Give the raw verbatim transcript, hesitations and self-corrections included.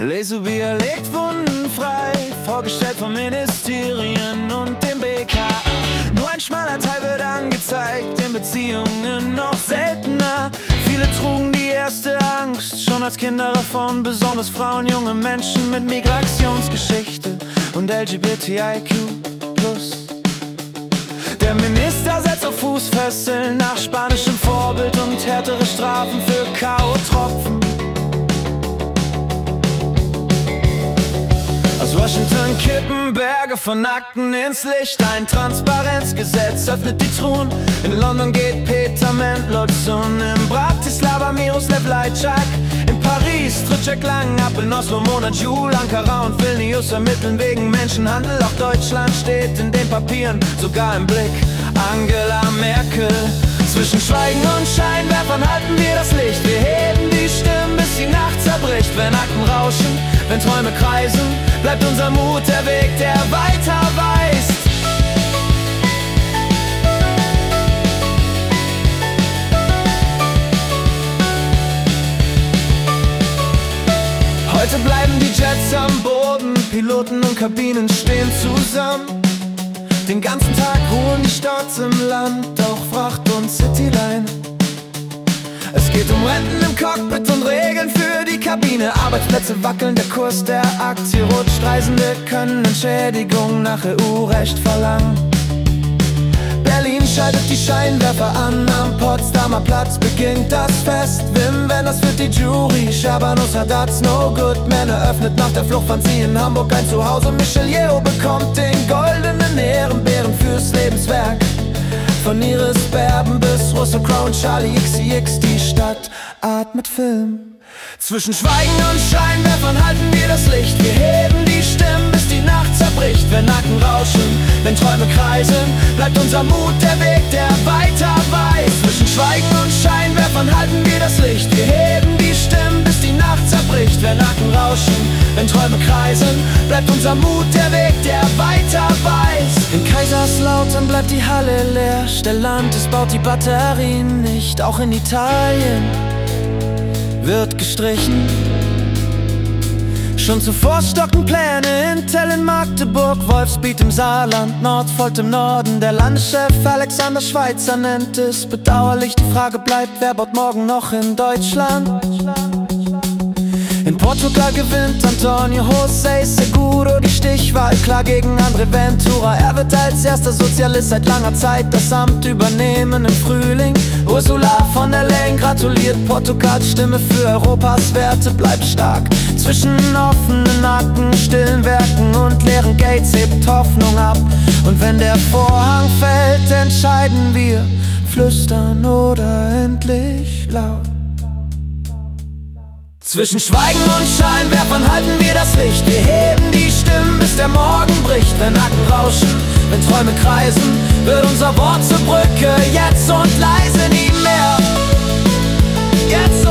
Lesubia legt Wunden frei, vorgestellt von Ministerien und dem B K A. Nur ein schmaler Teil wird angezeigt, in Beziehungen noch seltener. Viele trugen die erste Angst, schon als Kinder davon, besonders Frauen, junge Menschen mit Migrationsgeschichte und L G B T I Q plus. Der Minister setzt auf Fußfesseln nach spanischem Vorbild und härtere Strafen für K O-Tropfen. Aus Washington kippen Berge von Akten ins Licht. Ein Transparenzgesetz öffnet die Truhen. In London geht Peter Mendelssohn. In Bratislava Miroslav Lajčák. In Paris tritt Jack Lang ab. In Oslo Mona Juul, Ankara und Vilnius ermitteln wegen Menschenhandel. Auch Deutschland steht in den Papieren, sogar im Blick Angela Merkel. Zwischen Schweigen und Scheinwerfern halten wir das Licht. Wir heben die Stimmen, bis die Nacht zerbricht. Wenn Akten rauschen, wenn Träume kreisen, bleibt unser Mut der Weg, der weiter weist. Heute bleiben die Jets am Boden, Piloten und Kabinen stehen zusammen. Den ganzen Tag ruhen die Starts im Land, auch Fracht und Cityline. Es geht um Renten im Cockpit und Regeln für die Kabine. Arbeitsplätze wackeln, der Kurs der Aktie rutscht. Reisende können Entschädigung nach E U-Recht verlangen. Berlin schaltet die Scheinwerfer an, am Potsdamer Platz beginnt das Fest. Wim Wenders führt die Jury, Schabanus Haddad's No Good Man eröffnet nach der Flucht, fand sie in Hamburg ein Zuhause. Michelle Yeoh bekommt den goldenen Ehrenbären fürs Lebenswerk. Von Iris Berben bis Russell Crowe und Charlie X C X, die Stadt atmet Film. Zwischen Schweigen und Scheinwerfern halten wir das Licht. Wir heben die Stimmen, bis die Nacht zerbricht. Wenn Nacken rauschen, wenn Träume kreisen, bleibt unser Mut der Weg, der weiter weiß. Zwischen Schweigen und Scheinwerfern halten wir das Licht. Wir heben die Stimmen, bis die Nacht zerbricht. Wenn Nacken rauschen, wenn Träume kreisen, bleibt unser Mut der Weg, der weiter weiß. In Kaiserslautern bleibt die Halle leer. Stellantis baut die Batterien nicht, auch in Italien wird gestrichen. Schon zuvor stocken Pläne, Intel in Magdeburg, Wolfspeed im Saarland, Nordvolt im Norden. Der Landeschef Alexander Schweitzer nennt es bedauerlich, die Frage bleibt, wer baut morgen noch in Deutschland? In Portugal gewinnt Antonio José Seguro die Stichwahl, klar gegen André Ventura. Er wird als erster Sozialist seit langer Zeit das Amt übernehmen im Frühling. Ursula von der Leyen gratuliert, Portugals Stimme für Europas Werte bleibt stark. Zwischen offenen Akten, stillen Werken und leeren Gates hebt Hoffnung ab. Und wenn der Vorhang fällt, entscheiden wir, flüstern oder endlich laut. Zwischen Schweigen und Scheinwerfern halten wir das Licht. Wir heben die Stimmen, bis der Morgen bricht. Wenn Nacken rauschen, wenn Träume kreisen, wird unser Wort zur Brücke. Jetzt und leise, nie mehr. Jetzt und